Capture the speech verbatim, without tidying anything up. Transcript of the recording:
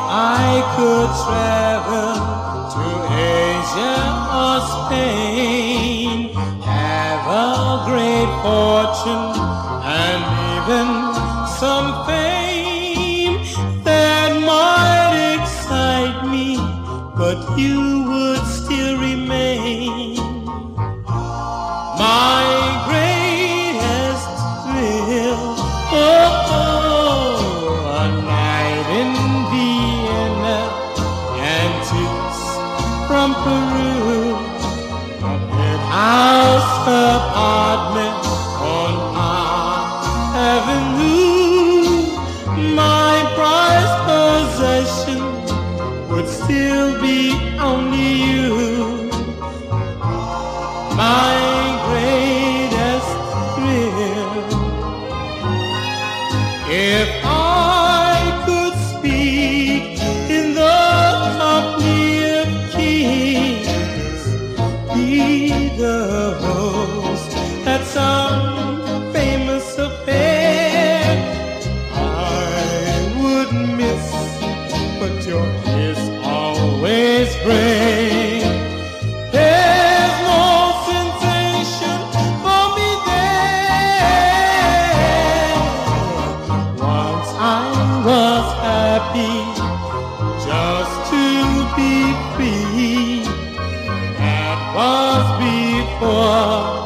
I could travel to Asia or Spain, have a great fortune and even some fame that might excite me, but you would still remain my greatest thrill. Oh, oh, a night in Vienna, antiques from Peru, a penthouse apartment on Park Avenue. My prized possession would still be only you, my greatest thrill. If I could speak in the company of kings, be the host at some famous affair, I would miss what your kiss always brings. There's no sensation for me there. Once I was happy just to be free. That was before